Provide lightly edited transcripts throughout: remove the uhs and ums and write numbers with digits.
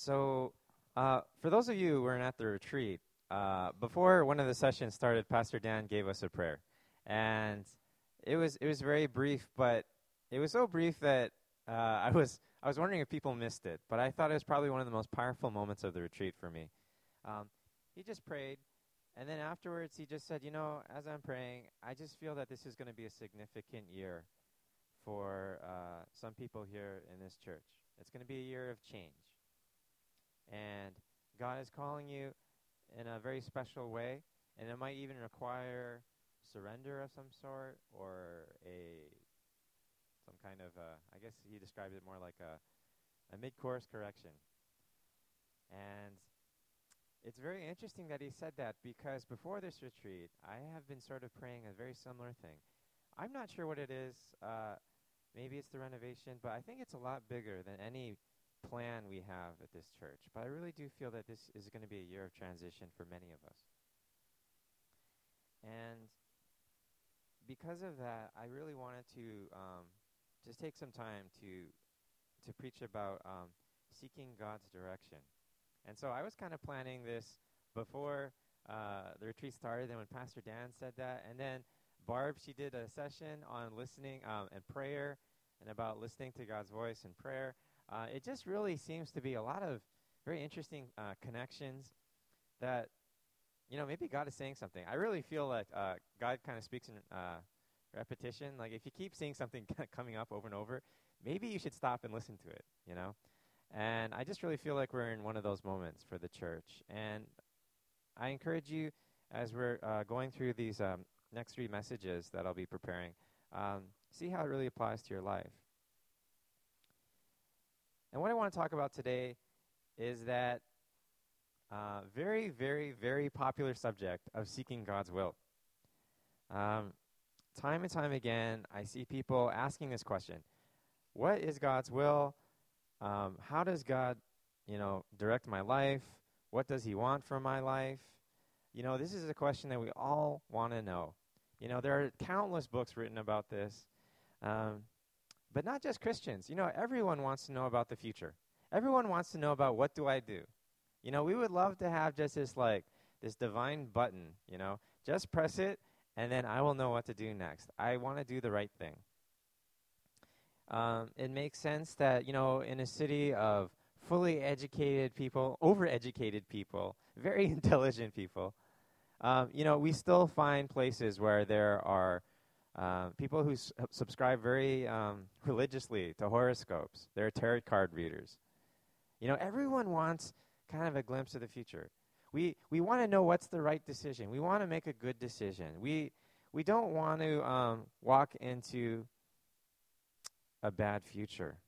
So, for those of you who weren't at the retreat, before one of the sessions started, Pastor Dan gave us a prayer, and it was very brief, but it was so brief that I was wondering if people missed it, but I thought it was probably one of the most powerful moments of the retreat for me. He just prayed, and then afterwards he just said, as I'm praying, I just feel that this is going to be a significant year for some people here in this church. It's going to be a year of change. And God is calling you in a very special way, and it might even require surrender of some sort or some kind of, I guess he described it more like a mid-course correction. And it's very interesting that he said that because before this retreat, I have been sort of praying a very similar thing. I'm not sure what it is. Maybe it's the renovation, but I think it's a lot bigger than any plan we have at this church. But I really do feel that this is going to be a year of transition for many of us. And because of that, I really wanted to just take some time to preach about seeking God's direction. And so I was kind of planning this before the retreat started, and when Pastor Dan said that, and then Barb, she did a session on listening and prayer, and about listening to God's voice and prayer. It just really seems to be a lot of very interesting connections that, maybe God is saying something. I really feel like God kind of speaks in repetition. Like if you keep seeing something coming up over and over, maybe you should stop and listen to it, And I just really feel like we're in one of those moments for the church. And I encourage you, as we're going through these next 3 messages that I'll be preparing, see how it really applies to your life. And what I want to talk about today is that very, very, very popular subject of seeking God's will. Time and time again, I see people asking this question: what is God's will? How does God, direct my life? What does He want from my life? This is a question that we all want to know. There are countless books written about this. But not just Christians. Everyone wants to know about the future. Everyone wants to know about what do I do. We would love to have just this divine button, just press it, and then I will know what to do next. I want to do the right thing. It makes sense that, in a city of fully educated people, overeducated people, very intelligent people, we still find places where there are people who subscribe very religiously to horoscopes. They're tarot card readers. Everyone wants kind of a glimpse of the future. We want to know what's the right decision. We want to make a good decision. We don't want to walk into a bad future.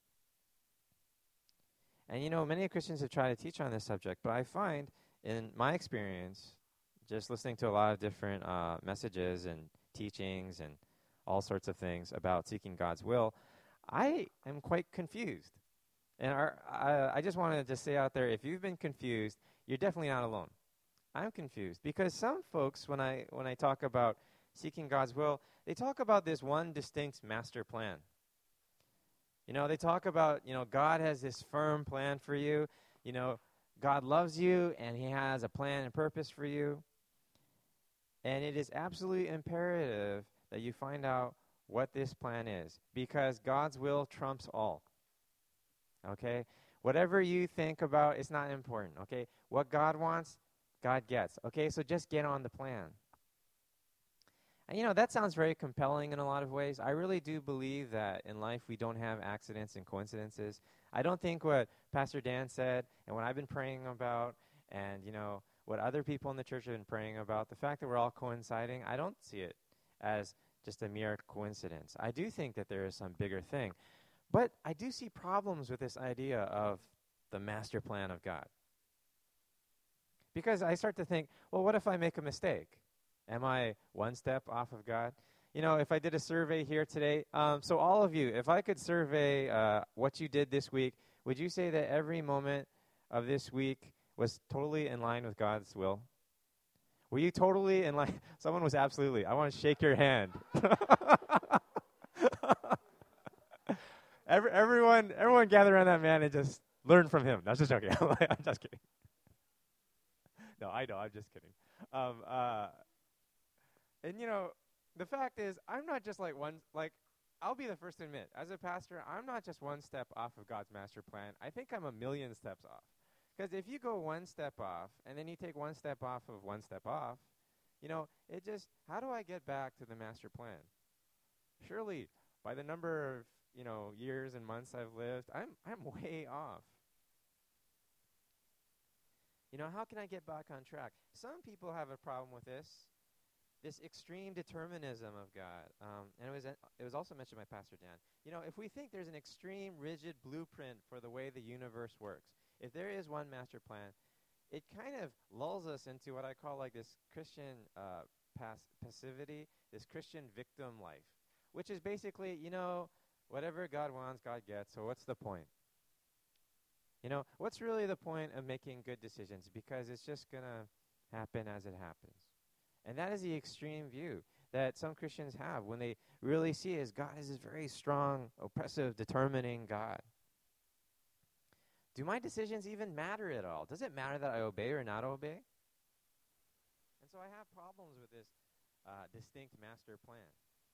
And many Christians have tried to teach on this subject, but I find in my experience, just listening to a lot of different messages and teachings and all sorts of things about seeking God's will, I am quite confused. And I just want to just say out there, if you've been confused, you're definitely not alone. I'm confused because some folks, when I talk about seeking God's will, they talk about this one distinct master plan. They talk about, God has this firm plan for you. God loves you and He has a plan and purpose for you. And it is absolutely imperative that you find out what this plan is, because God's will trumps all. Okay? Whatever you think about, it's not important. Okay? What God wants, God gets. Okay? So just get on the plan. And that sounds very compelling in a lot of ways. I really do believe that in life we don't have accidents and coincidences. I don't think what Pastor Dan said and what I've been praying about and, what other people in the church have been praying about, the fact that we're all coinciding, I don't see it as just a mere coincidence. I do think that there is some bigger thing. But I do see problems with this idea of the master plan of God. Because I start to think, well, what if I make a mistake? Am I one step off of God? If I did a survey here today, so all of you, if I could survey what you did this week, would you say that every moment of this week was totally in line with God's will? Were you totally in line? Someone was absolutely. I want to shake your hand. Everyone gather around that man and just learn from him. No, I'm just joking. I'm just kidding. No, I know. I'm just kidding. And the fact is, I'm not just I'll be the first to admit, as a pastor, I'm not just one step off of God's master plan. I think I'm a million steps off. Because if you go one step off, and then you take one step off of one step off, how do I get back to the master plan? Surely, by the number of, years and months I've lived, I'm way off. How can I get back on track? Some people have a problem with this extreme determinism of God. And it was also mentioned by Pastor Dan. If we think there's an extreme, rigid blueprint for the way the universe works, if there is one master plan, it kind of lulls us into what I call this Christian passivity, this Christian victim life, which is basically, whatever God wants, God gets, so what's the point? What's really the point of making good decisions? Because it's just going to happen as it happens. And that is the extreme view that some Christians have when they really see as God is this very strong, oppressive, determining God. Do my decisions even matter at all? Does it matter that I obey or not obey? And so I have problems with this distinct master plan.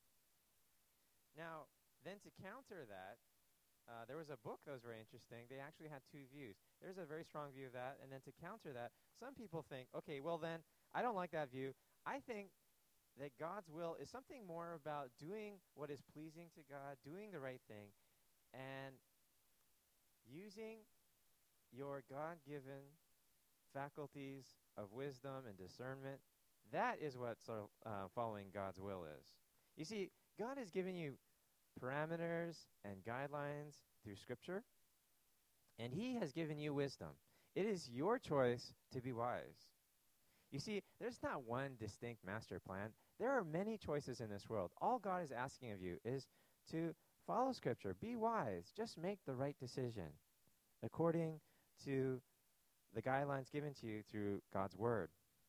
Now, then to counter that, there was a book that was very interesting. They actually had two views. There's a very strong view of that, and then to counter that, some people think, okay, well then, I don't like that view. I think that God's will is something more about doing what is pleasing to God, doing the right thing, and using your God-given faculties of wisdom and discernment. That is what following God's will is. You see, God has given you parameters and guidelines through Scripture, and He has given you wisdom. It is your choice to be wise. You see, there's not one distinct master plan. There are many choices in this world. All God is asking of you is to follow Scripture, be wise, just make the right decision according to the guidelines given to you through God's Word.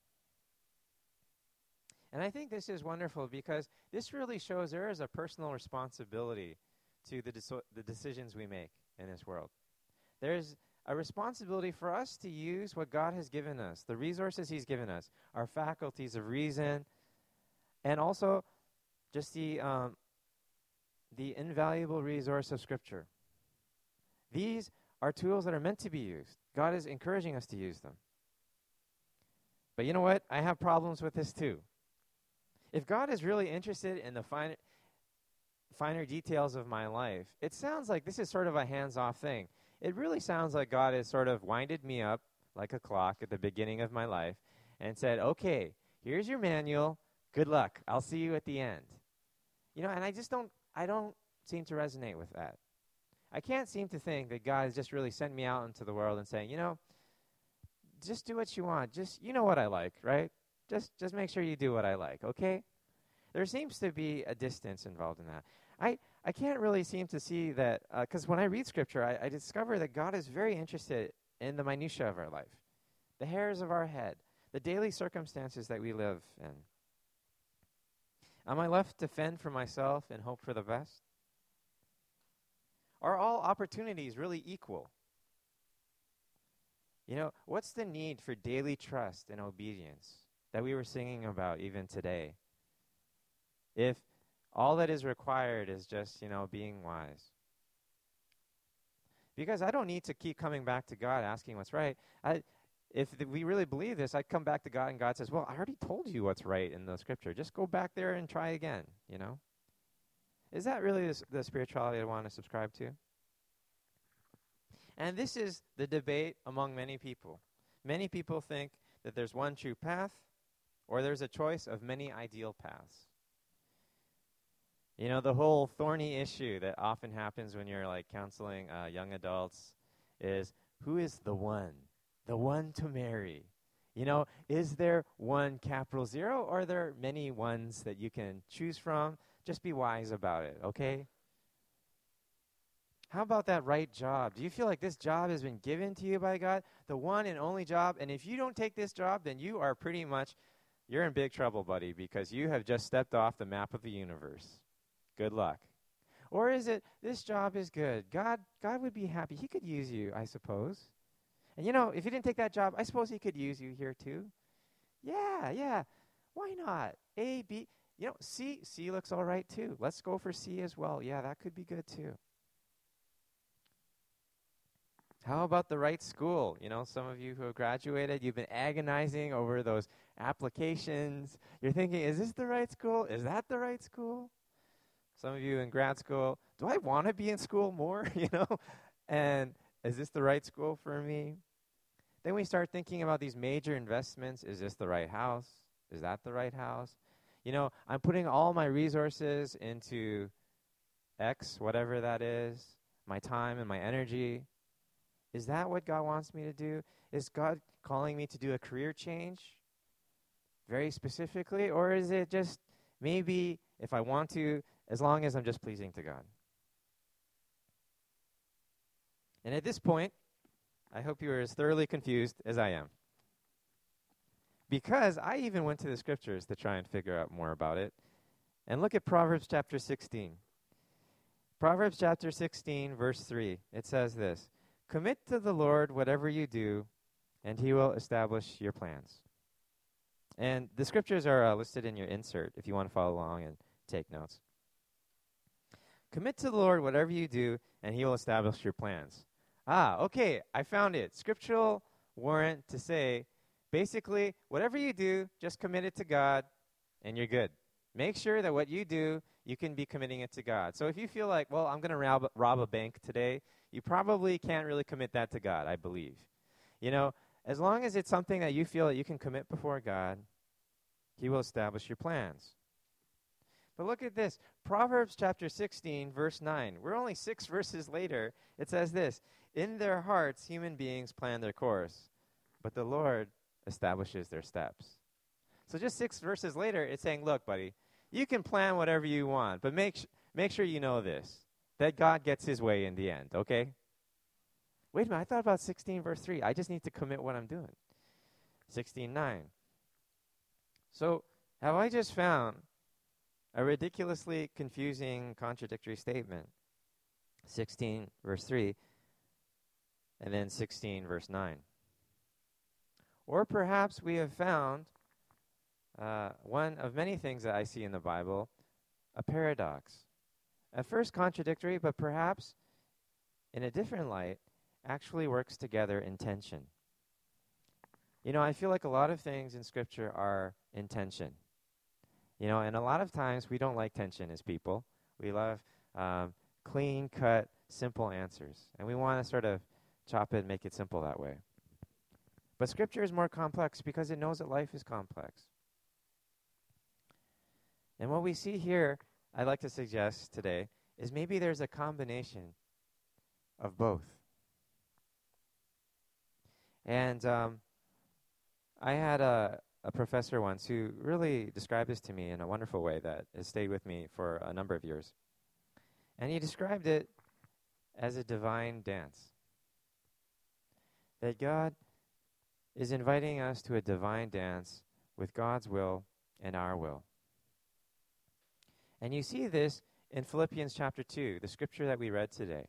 And I think this is wonderful because this really shows there is a personal responsibility to the decisions we make in this world. There's a responsibility for us to use what God has given us, the resources He's given us, our faculties of reason, and also just the invaluable resource of Scripture. These are tools that are meant to be used. God is encouraging us to use them. But you know what? I have problems with this too. If God is really interested in the finer details of my life, it sounds like this is sort of a hands-off thing. It really sounds like God has sort of winded me up like a clock at the beginning of my life and said, okay, here's your manual. Good luck. I'll see you at the end. And I don't seem to resonate with that. I can't seem to think that God has just really sent me out into the world and saying, just do what you want. Just, you know what I like, right? Just make sure you do what I like, okay? There seems to be a distance involved in that. I can't really seem to see that, because when I read Scripture, I discover that God is very interested in the minutiae of our life, the hairs of our head, the daily circumstances that we live in. Am I left to fend for myself and hope for the best? Are all opportunities really equal? What's the need for daily trust and obedience that we were singing about even today? If all that is required is just, being wise. Because I don't need to keep coming back to God asking what's right. If we really believe this, I'd come back to God and God says, well, I already told you what's right in the Scripture. Just go back there and try again, Is that really the spirituality I want to subscribe to? And this is the debate among many people. Many people think that there's one true path, or there's a choice of many ideal paths. The whole thorny issue that often happens when you're counseling young adults is, who is the one to marry? Is there one capital zero, or are there many ones that you can choose from? Just be wise about it, okay? How about that right job? Do you feel like this job has been given to you by God? The one and only job, and if you don't take this job, then you are pretty much, you're in big trouble, buddy, because you have just stepped off the map of the universe. Good luck. Or is it, this job is good. God would be happy. He could use you, I suppose. And if you didn't take that job, I suppose he could use you here too. Yeah. Why not? A, B. C looks all right too. Let's go for C as well. Yeah, that could be good too. How about the right school? Some of you who have graduated, you've been agonizing over those applications. You're thinking, is this the right school? Is that the right school? Some of you in grad school, do I want to be in school more? And is this the right school for me? Then we start thinking about these major investments. Is this the right house? Is that the right house? I'm putting all my resources into X, whatever that is, my time and my energy. Is that what God wants me to do? Is God calling me to do a career change very specifically? Or is it just maybe if I want to, as long as I'm just pleasing to God? And at this point, I hope you are as thoroughly confused as I am. Because I even went to the scriptures to try and figure out more about it. And look at Proverbs chapter 16. Proverbs chapter 16, verse 3. It says this, "Commit to the Lord whatever you do, and he will establish your plans." And the scriptures are listed in your insert if you want to follow along and take notes. Commit to the Lord whatever you do, and he will establish your plans. Okay, I found it. Scriptural warrant to say, basically, whatever you do, just commit it to God, and you're good. Make sure that what you do, you can be committing it to God. So if you feel like, well, I'm going to rob a bank today, you probably can't really commit that to God, I believe. As long as it's something that you feel that you can commit before God, he will establish your plans. But look at this. Proverbs chapter 16, verse 9. We're only 6 verses later. It says this, "In their hearts human beings plan their course, but the Lord establishes their steps." So just 6 verses later, it's saying, look, buddy, you can plan whatever you want, but make sure you know this, that God gets his way in the end, okay? Wait a minute, I thought about 16 verse 3. I just need to commit what I'm doing. 16:9. So have I just found a ridiculously confusing, contradictory statement? 16 verse 3, and then 16 verse 9. Or perhaps we have found one of many things that I see in the Bible, a paradox. At first contradictory, but perhaps in a different light, actually works together in tension. I feel like a lot of things in Scripture are in tension. And a lot of times we don't like tension as people. We love clean-cut, simple answers. And we want to sort of chop it and make it simple that way. But Scripture is more complex because it knows that life is complex. And what we see here, I'd like to suggest today, is maybe there's a combination of both. And I had a professor once who really described this to me in a wonderful way that has stayed with me for a number of years. And he described it as a divine dance. That God is inviting us to a divine dance with God's will and our will. And you see this in Philippians chapter 2, the scripture that we read today.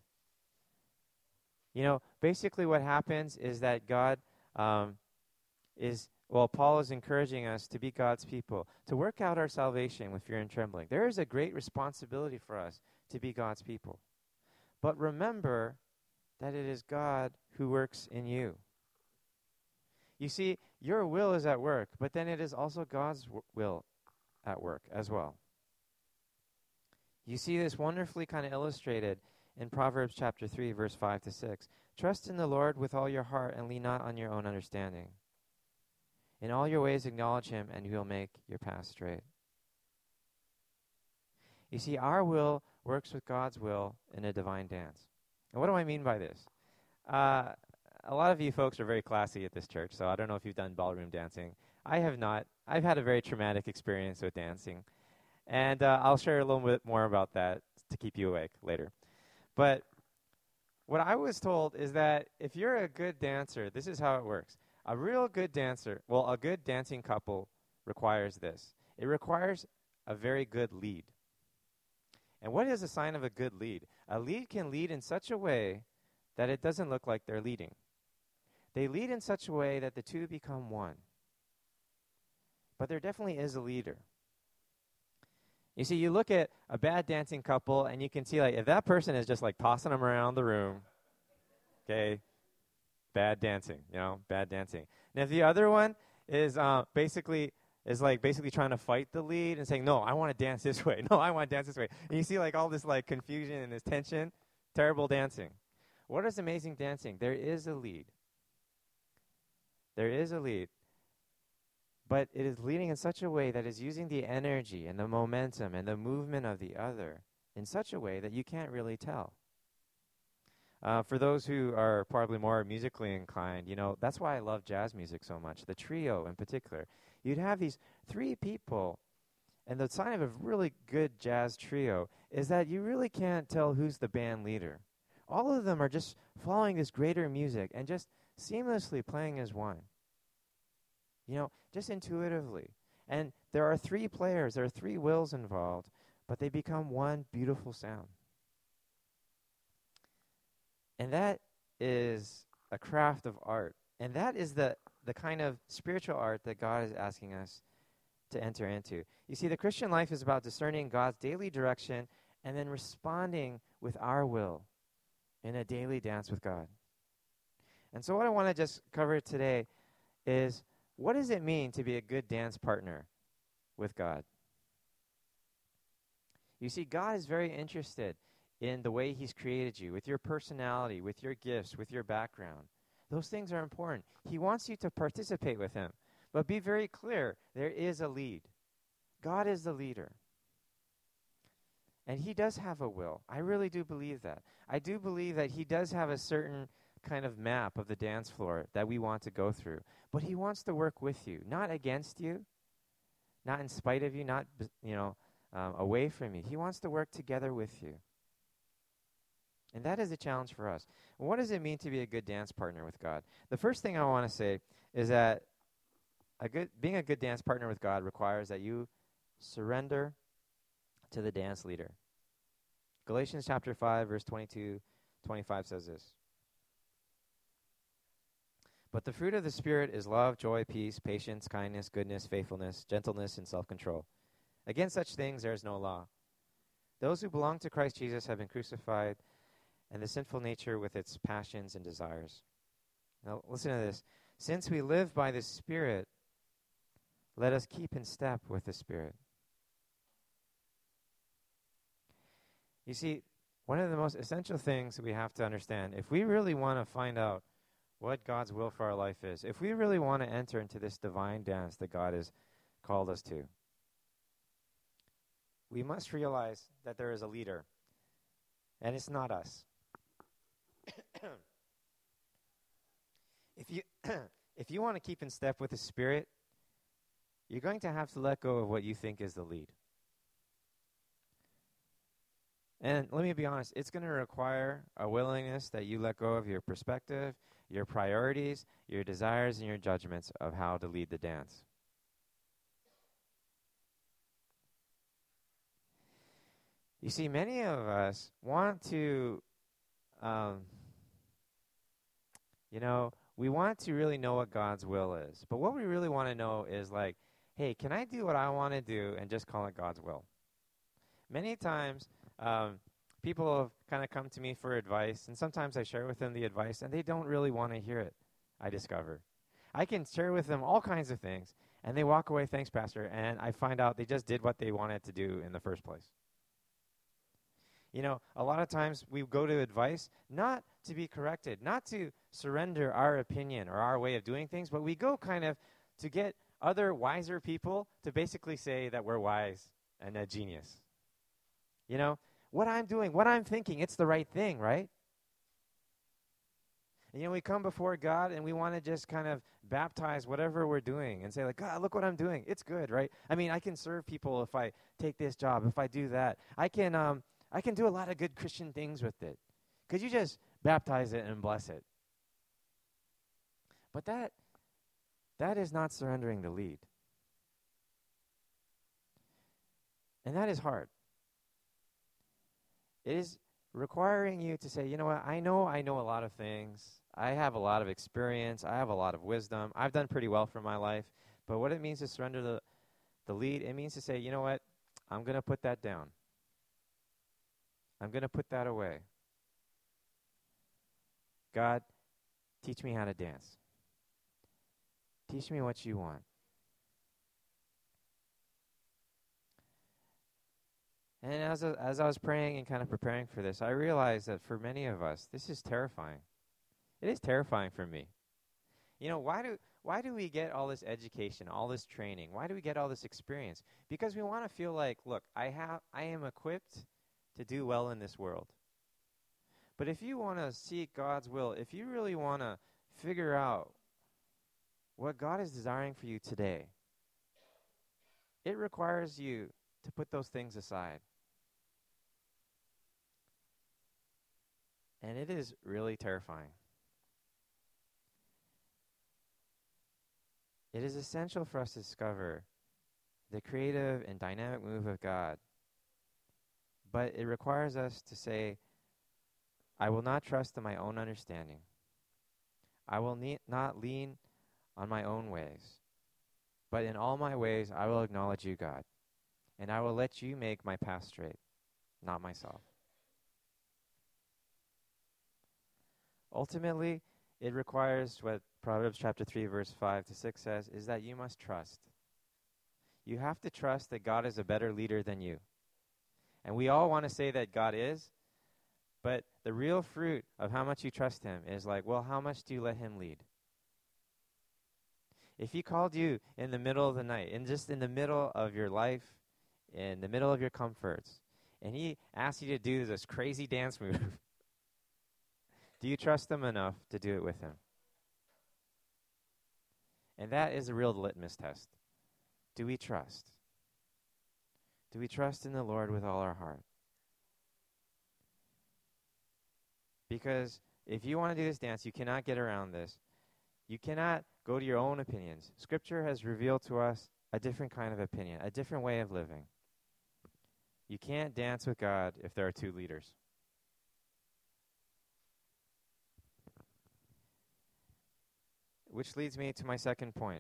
Basically what happens is that God Paul is encouraging us to be God's people, to work out our salvation with fear and trembling. There is a great responsibility for us to be God's people. But remember that it is God who works in you. You see, your will is at work, but then it is also God's will at work as well. You see this wonderfully kind of illustrated in Proverbs chapter 3, verse 5 to 6. "Trust in the Lord with all your heart and lean not on your own understanding. In all your ways acknowledge him, and he will make your path straight." You see, our will works with God's will in a divine dance. And what do I mean by this? A lot of you folks are very classy at this church, so I don't know if you've done ballroom dancing. I have not. I've had a very traumatic experience with dancing. And I'll share a little bit more about that to keep you awake later. But what I was told is that if you're a good dancer, this is how it works. A real good dancer, a good dancing couple requires this. It requires a very good lead. And what is a sign of a good lead? A lead can lead in such a way that it doesn't look like they're leading. They lead in such a way that the two become one. But there definitely is a leader. You see, you look at a bad dancing couple, and you can see, like, if that person is just, like, tossing them around the room, okay, bad dancing, bad dancing. And if the other one is basically trying to fight the lead and saying, no, I want to dance this way. No, I want to dance this way. And you see, like, all this, like, confusion and this tension, terrible dancing. What is amazing dancing? There is a lead. There is a lead. But it is leading in such a way that is using the energy and the momentum and the movement of the other in such a way that you can't really tell. For those who are probably more musically inclined, that's why I love jazz music so much, the trio in particular. You'd have these three people, and the sign of a really good jazz trio is that you really can't tell who's the band leader. All of them are just following this greater music and just seamlessly playing as one. Just intuitively. And there are three players, there are three wills involved, but they become one beautiful sound. And that is a craft of art. And that is the kind of spiritual art that God is asking us to enter into. You see, the Christian life is about discerning God's daily direction and then responding with our will in a daily dance with God. And so what I want to just cover today is, what does it mean to be a good dance partner with God? You see, God is very interested in the way he's created you, with your personality, with your gifts, with your background. Those things are important. He wants you to participate with him. But be very clear, there is a lead. God is the leader. And he does have a will. I really do believe that. I do believe that he does have a certain kind of map of the dance floor that we want to go through. But he wants to work with you, not against you, not in spite of you, not away from you. He wants to work together with you. And that is a challenge for us. What does it mean to be a good dance partner with God? The first thing I want to say is that being a good dance partner with God requires that you surrender to the dance leader. Galatians chapter 5, verse 22, 25 says this. But the fruit of the Spirit is love, joy, peace, patience, kindness, goodness, faithfulness, gentleness, and self-control. Against such things there is no law. Those who belong to Christ Jesus have been crucified, and the sinful nature with its passions and desires. Now listen to this. Since we live by the Spirit, let us keep in step with the Spirit. You see, one of the most essential things we have to understand, if we really want to find out what God's will for our life is, if we really want to enter into this divine dance that God has called us to, we must realize that there is a leader, and it's not us. If you want to keep in step with the Spirit, you're going to have to let go of what you think is the lead. And let me be honest, it's going to require a willingness that you let go of your perspective, your priorities, your desires, and your judgments of how to lead the dance. You see, many of us want to, we want to really know what God's will is. But what we really want to know is like, hey, can I do what I want to do and just call it God's will? Many times, people have kind of come to me for advice, and sometimes I share with them the advice, and they don't really want to hear it, I discover. I can share with them all kinds of things, and they walk away, thanks, Pastor, and I find out they just did what they wanted to do in the first place. A lot of times we go to advice not to be corrected, not to surrender our opinion or our way of doing things, but we go kind of to get other wiser people to basically say that we're wise and a genius. What I'm doing, what I'm thinking, it's the right thing, right? And, we come before God and we want to just kind of baptize whatever we're doing and say, like, God, look what I'm doing. It's good, right? I mean, I can serve people if I take this job, if I do that. I can do a lot of good Christian things with it. Could you just baptize it and bless it? But that is not surrendering the lead. And that is hard. It is requiring you to say, you know what, I know a lot of things. I have a lot of experience. I have a lot of wisdom. I've done pretty well for my life. But what it means to surrender the lead, it means to say, you know what, I'm going to put that down. I'm going to put that away. God, teach me how to dance. Teach me what you want. And as I was praying and kind of preparing for this, I realized that for many of us, this is terrifying. It is terrifying for me. You know, why do we get all this education, all this training? Why do we get all this experience? Because we want to feel like, look, I am equipped to do well in this world. But if you want to seek God's will, if you really want to figure out what God is desiring for you today, it requires you to put those things aside. And it is really terrifying. It is essential for us to discover the creative and dynamic move of God. But it requires us to say, I will not trust in my own understanding. I will not lean on my own ways. But in all my ways, I will acknowledge you, God. And I will let you make my path straight, not myself. Ultimately, it requires what Proverbs chapter 3, verse 5 to 6 says, is that you must trust. You have to trust that God is a better leader than you. And we all want to say that God is, but the real fruit of how much you trust him is like, well, how much do you let him lead? If he called you in the middle of the night, and just in the middle of your life, in the middle of your comforts, and he asked you to do this crazy dance move, do you trust him enough to do it with him? And that is a real litmus test. Do we trust? Do we trust in the Lord with all our heart? Because if you want to do this dance, you cannot get around this. You cannot go to your own opinions. Scripture has revealed to us a different kind of opinion, a different way of living. You can't dance with God if there are two leaders. Which leads me to my second point.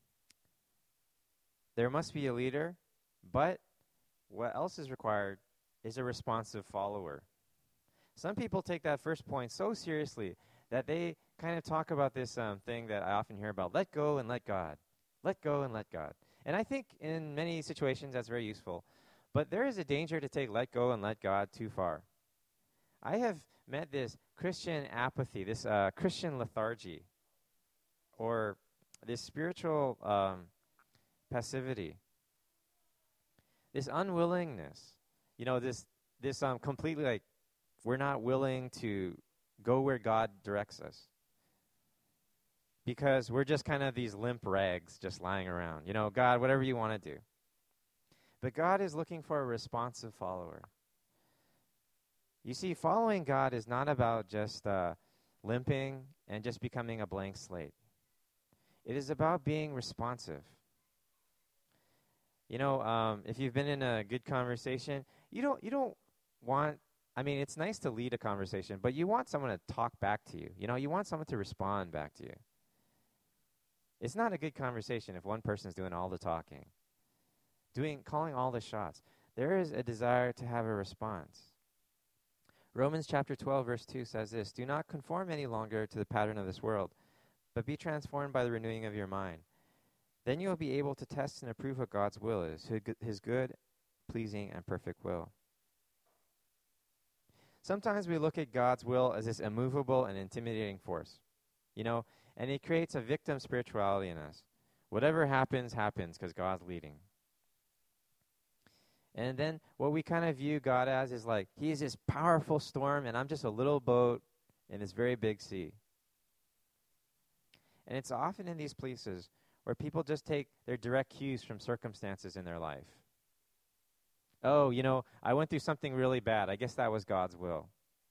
There must be a leader, but what else is required is a responsive follower. Some people take that first point so seriously that they kind of talk about this thing that I often hear about, let go and let God. Let go and let God. And I think in many situations that's very useful. But there is a danger to take let go and let God too far. I have met this Christian apathy, this Christian lethargy, or this spiritual passivity, this unwillingness, this completely like we're not willing to go where God directs us because we're just kind of these limp rags just lying around. God, whatever you want to do. But God is looking for a responsive follower. You see, following God is not about just limping and just becoming a blank slate. It is about being responsive. If you've been in a good conversation, you don't want, it's nice to lead a conversation, but you want someone to talk back to you. You want someone to respond back to you. It's not a good conversation if one person's doing all the talking, calling all the shots. There is a desire to have a response. Romans chapter 12, verse 2 says this, do not conform any longer to the pattern of this world, but be transformed by the renewing of your mind. Then you will be able to test and approve what God's will is, his good, pleasing, and perfect will. Sometimes we look at God's will as this immovable and intimidating force, and it creates a victim spirituality in us. Whatever happens, happens because God's leading. And then what we kind of view God as is like, he is this powerful storm, and I'm just a little boat in this very big sea. And it's often in these places where people just take their direct cues from circumstances in their life. Oh, I went through something really bad. I guess that was God's will.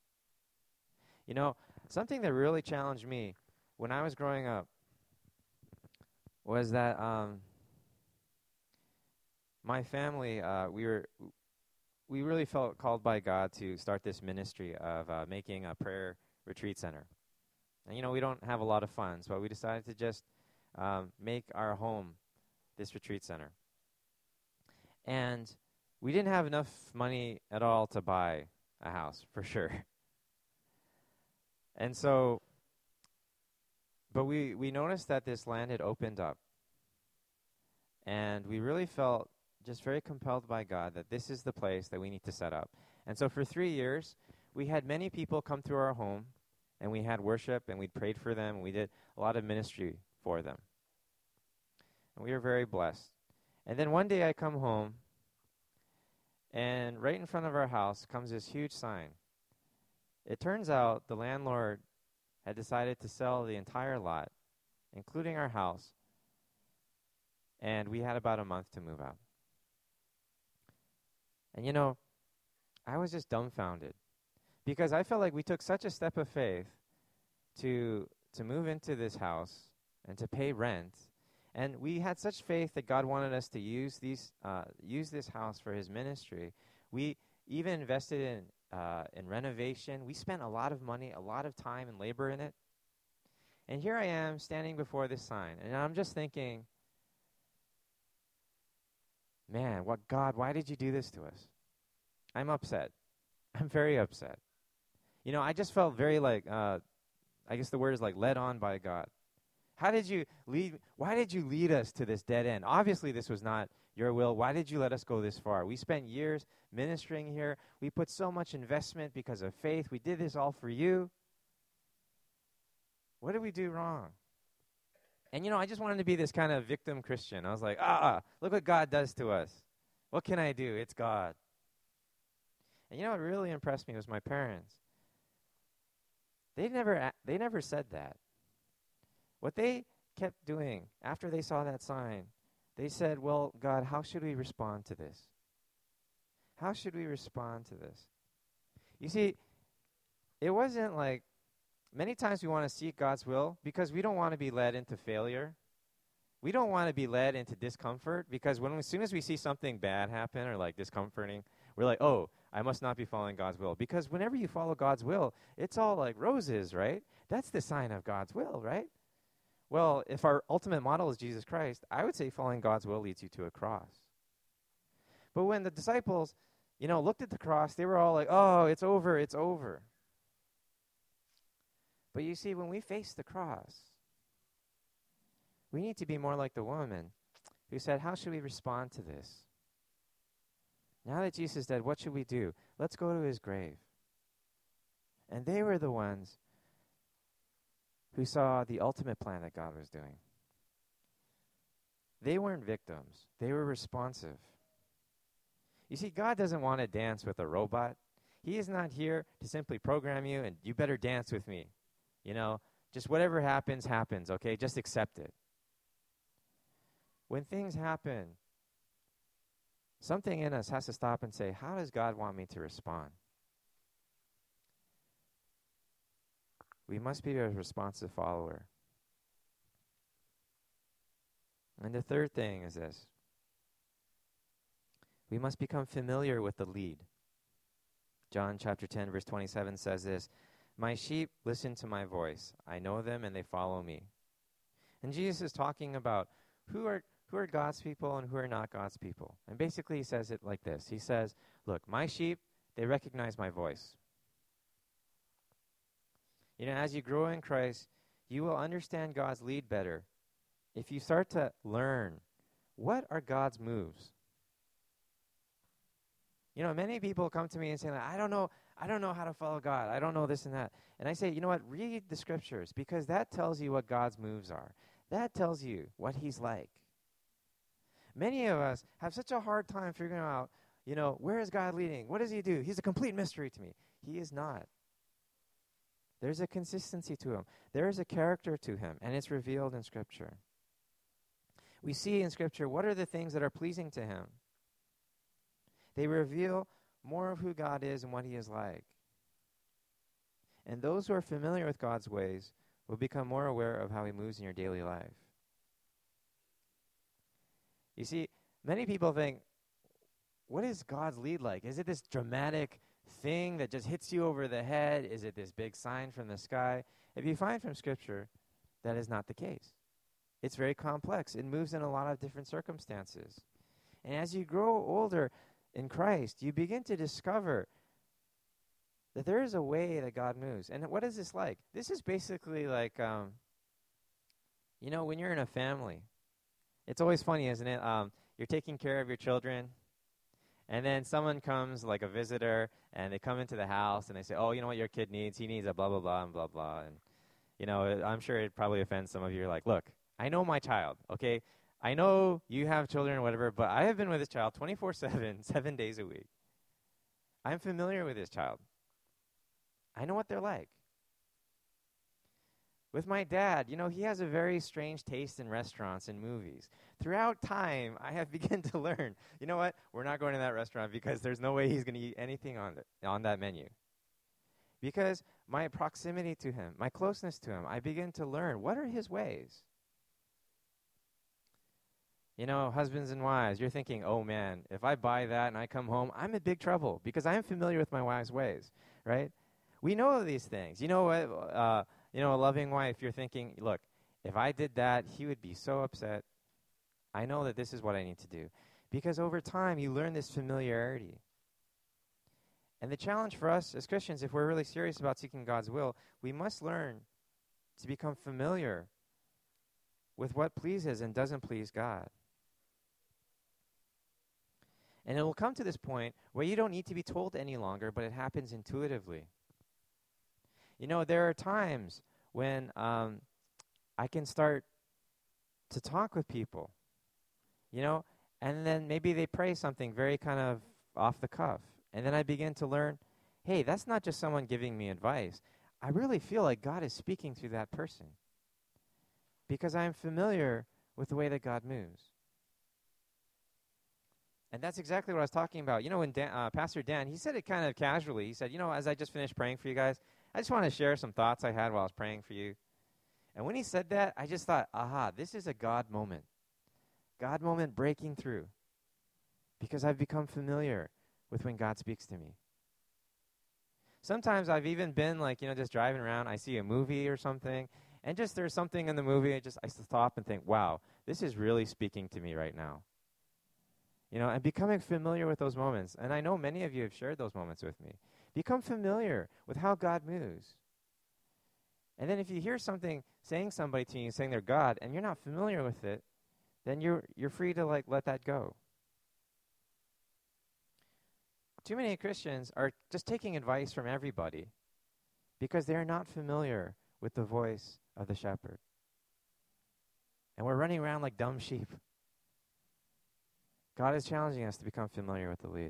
Something that really challenged me when I was growing up was that my family, we really felt called by God to start this ministry of making a prayer retreat center. And, we don't have a lot of funds, but we decided to just make our home this retreat center. And we didn't have enough money at all to buy a house, for sure. And so, but we noticed that this land had opened up. And we really felt just very compelled by God that this is the place that we need to set up. And so for 3 years, we had many people come through our home, and we had worship, and we prayed for them, and we did a lot of ministry for them. And we were very blessed. And then one day I come home, and right in front of our house comes this huge sign. It turns out the landlord had decided to sell the entire lot, including our house, and we had about a month to move out. And I was just dumbfounded because I felt like we took such a step of faith to move into this house and to pay rent. And we had such faith that God wanted us to use this house for his ministry. We even invested in renovation. We spent a lot of money, a lot of time and labor in it. And here I am standing before this sign, and I'm just thinking, man, God, why did you do this to us? I'm upset. I'm very upset. I just felt very I guess the word is led on by God. Why did you lead us to this dead end? Obviously, this was not your will. Why did you let us go this far? We spent years ministering here. We put so much investment because of faith. We did this all for you. What did we do wrong? And, I just wanted to be this kind of victim Christian. I was like, look what God does to us. What can I do? It's God. And what really impressed me was my parents. They never said that. What they kept doing after they saw that sign, they said, well, God, how should we respond to this? How should we respond to this? You see, it wasn't many times we want to seek God's will because we don't want to be led into failure. We don't want to be led into discomfort because as soon as we see something bad happen or discomforting, we're like, oh, I must not be following God's will. Because whenever you follow God's will, it's all like roses, right? That's the sign of God's will, right? Well, if our ultimate model is Jesus Christ, I would say following God's will leads you to a cross. But when the disciples, looked at the cross, they were all like, oh, it's over, it's over. But you see, when we face the cross, we need to be more like the woman who said, how should we respond to this? Now that Jesus is dead, what should we do? Let's go to his grave. And they were the ones who saw the ultimate plan that God was doing. They weren't victims. They were responsive. You see, God doesn't want to dance with a robot. He is not here to simply program you and you better dance with me. Just whatever happens, happens, okay? Just accept it. When things happen, something in us has to stop and say, how does God want me to respond? We must be a responsive follower. And the third thing is this. We must become familiar with the lead. John chapter 10, verse 27 says this, my sheep listen to my voice. I know them and they follow me. And Jesus is talking about who are God's people and who are not God's people. And basically he says it like this. He says, look, my sheep, they recognize my voice. As you grow in Christ, you will understand God's lead better if you start to learn what are God's moves. Many people come to me and say, I don't know how to follow God. I don't know this and that. And I say, you know what? Read the scriptures because that tells you what God's moves are. That tells you what he's like. Many of us have such a hard time figuring out, where is God leading? What does he do? He's a complete mystery to me. He is not. There's a consistency to him. There is a character to him, and it's revealed in Scripture. We see in Scripture what are the things that are pleasing to him. They reveal more of who God is and what he is like. And those who are familiar with God's ways will become more aware of how he moves in your daily life. You see, many people think, what is God's lead like? Is it this dramatic thing that just hits you over the head? Is it this big sign from the sky? If you find from Scripture, that is not the case. It's very complex. It moves in a lot of different circumstances. And as you grow older in Christ, you begin to discover that there is a way that God moves. And what is this like? This is basically like, when you're in a family, it's always funny, isn't it? You're taking care of your children, and then someone comes, like a visitor, and they come into the house, and they say, oh, you know what your kid needs? He needs a blah, blah, blah, and blah, blah. And, I'm sure it probably offends some of you. You're like, look, I know my child, okay? I know you have children or whatever, but I have been with this child 24/7, 7 days a week. I'm familiar with this child. I know what they're like. With my dad, he has a very strange taste in restaurants and movies. Throughout time, I have begun to learn, you know what? We're not going to that restaurant because there's no way he's going to eat anything on that menu. Because my proximity to him, my closeness to him, I begin to learn, what are his ways? Husbands and wives, you're thinking, oh man, if I buy that and I come home, I'm in big trouble because I am familiar with my wife's ways, right? We know these things. You know what? A loving wife, you're thinking, look, if I did that, he would be so upset. I know that this is what I need to do. Because over time, you learn this familiarity. And the challenge for us as Christians, if we're really serious about seeking God's will, we must learn to become familiar with what pleases and doesn't please God. And it will come to this point where you don't need to be told any longer, but it happens intuitively. There are times when I can start to talk with people, and then maybe they pray something very kind of off the cuff. And then I begin to learn, hey, that's not just someone giving me advice. I really feel like God is speaking through that person because I'm familiar with the way that God moves. And that's exactly what I was talking about. When Pastor Dan, he said it kind of casually. He said, as I just finished praying for you guys, I just want to share some thoughts I had while I was praying for you. And when he said that, I just thought, aha, this is a God moment. God moment breaking through. Because I've become familiar with when God speaks to me. Sometimes I've even been just driving around, I see a movie or something, and just there's something in the movie, I stop and think, wow, this is really speaking to me right now. And becoming familiar with those moments. And I know many of you have shared those moments with me. Become familiar with how God moves. And then if you hear something saying somebody to you, saying they're God, and you're not familiar with it, then you're free to let that go. Too many Christians are just taking advice from everybody because they're not familiar with the voice of the shepherd. And we're running around like dumb sheep. God is challenging us to become familiar with the lead.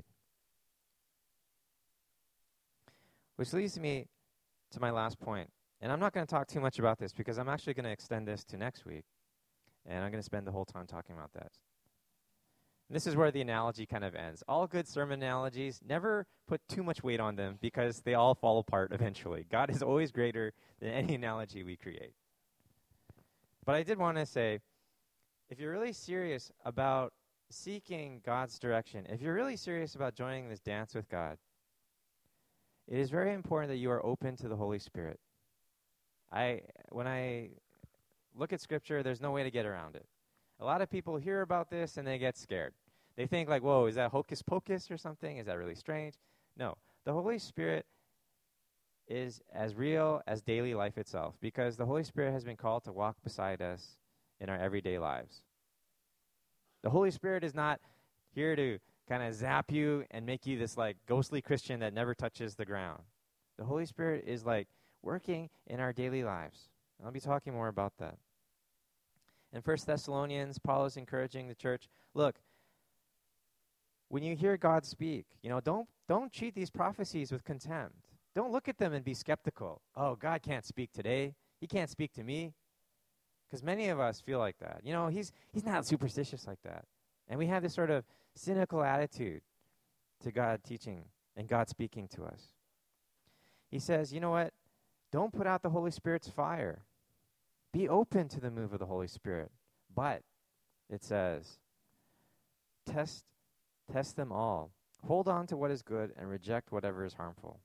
Which leads me to my last point. And I'm not going to talk too much about this because I'm actually going to extend this to next week. And I'm going to spend the whole time talking about that. And this is where the analogy kind of ends. All good sermon analogies, never put too much weight on them because they all fall apart eventually. God is always greater than any analogy we create. But I did want to say, if you're really serious about seeking God's direction, if you're really serious about joining this dance with God, it is very important that you are open to the Holy Spirit. When I look at Scripture, there's no way to get around it. A lot of people hear about this and they get scared. They think whoa, is that hocus pocus or something? Is that really strange? No. The Holy Spirit is as real as daily life itself because the Holy Spirit has been called to walk beside us in our everyday lives. The Holy Spirit is not here to kind of zap you and make you this ghostly Christian that never touches the ground. The Holy Spirit is working in our daily lives. I'll be talking more about that. In 1 Thessalonians, Paul is encouraging the church, look, when you hear God speak, don't treat these prophecies with contempt. Don't look at them and be skeptical. Oh, God can't speak today. He can't speak to me. Because many of us feel like that. He's not superstitious like that. And we have this sort of cynical attitude to God teaching and God speaking to us. He says, you know what? Don't put out the Holy Spirit's fire. Be open to the move of the Holy Spirit. But, it says, test them all. Hold on to what is good and reject whatever is harmful.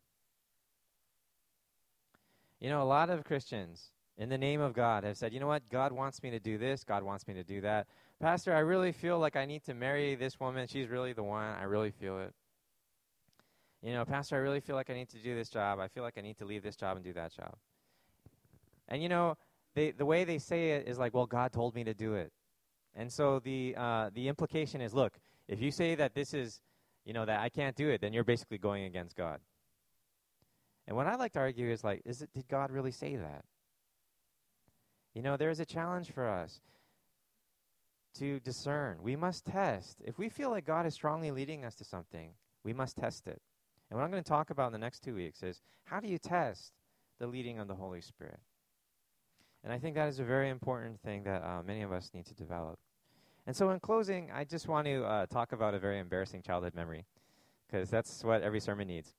You know, a lot of Christians, in the name of God, have said, you know what, God wants me to do this, God wants me to do that. Pastor, I really feel like I need to marry this woman. She's really the one. I really feel it. You know, Pastor, I really feel like I need to do this job. I feel like I need to leave this job and do that job. And, you know, the way they say it is like, well, God told me to do it. And so the implication is, look, if you say that this is, you know, that I can't do it, then you're basically going against God. And what I like to argue is like, did God really say that? You know, there's a challenge for us to discern. We must test. If we feel like God is strongly leading us to something, we must test it. And what I'm going to talk about in the next 2 weeks is, how do you test the leading of the Holy Spirit? And I think that is a very important thing that many of us need to develop. And so in closing, I just want to talk about a very embarrassing childhood memory, because that's what every sermon needs.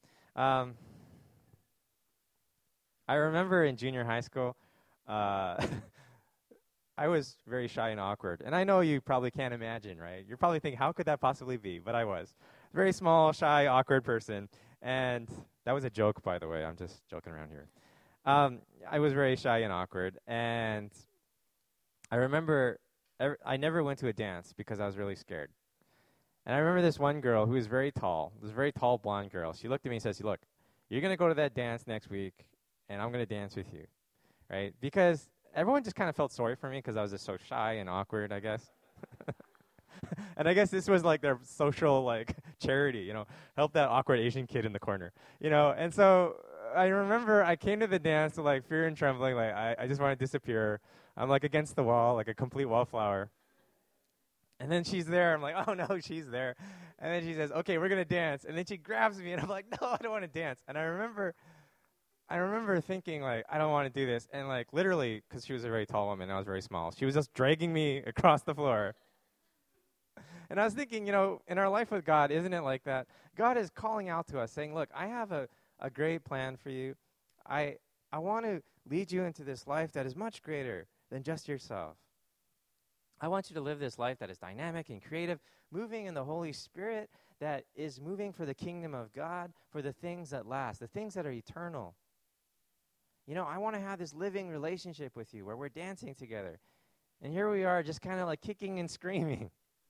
I remember in junior high school, I was very shy and awkward. And I know you probably can't imagine, right? You're probably thinking, how could that possibly be? But I was. Very small, shy, awkward person. And that was a joke, by the way. I'm just joking around here. I was very shy and awkward. And I remember I never went to a dance because I was really scared. And I remember this one girl who was very tall. This very tall blonde girl. She looked at me and says, look, you're going to go to that dance next week, and I'm going to dance with you, right? Because everyone just kind of felt sorry for me because I was just so shy and awkward, I guess. And I guess this was like their social like charity, you know, help that awkward Asian kid in the corner, you know. And so I remember I came to the dance with like fear and trembling, like I just want to disappear. I'm like against the wall, like a complete wallflower. And then she's there. I'm like, oh no, she's there. And then she says, okay, we're gonna dance. And then she grabs me, and I'm like, no, I don't want to dance. And I remember thinking like, I don't want to do this. And like literally, because she was a very tall woman, and I was very small, she was just dragging me across the floor. And I was thinking, you know, in our life with God, isn't it like that? God is calling out to us, saying, look, I have a great plan for you. I want to lead you into this life that is much greater than just yourself. I want you to live this life that is dynamic and creative, moving in the Holy Spirit, that is moving for the kingdom of God, for the things that last, the things that are eternal. You know, I want to have this living relationship with you where we're dancing together. And here we are just kind of like kicking and screaming.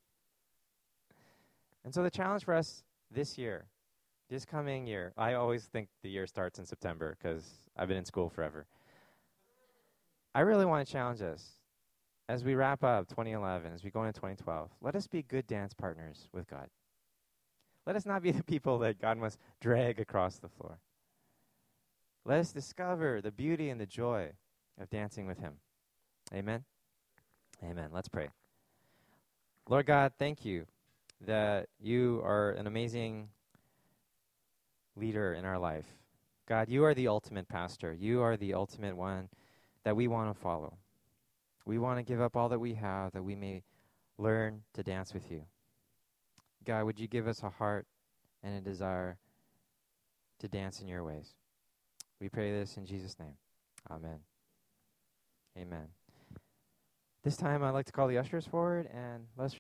And so the challenge for us this year, this coming year, I always think the year starts in September because I've been in school forever. I really want to challenge us as we wrap up 2011, as we go into 2012, let us be good dance partners with God. Let us not be the people that God must drag across the floor. Let us discover the beauty and the joy of dancing with Him. Amen? Amen. Let's pray. Lord God, thank you that you are an amazing leader in our life. God, you are the ultimate pastor. You are the ultimate one that we want to follow. We want to give up all that we have that we may learn to dance with you. God, would you give us a heart and a desire to dance in your ways? We pray this in Jesus' name. Amen. Amen. This time I'd like to call the ushers forward and let's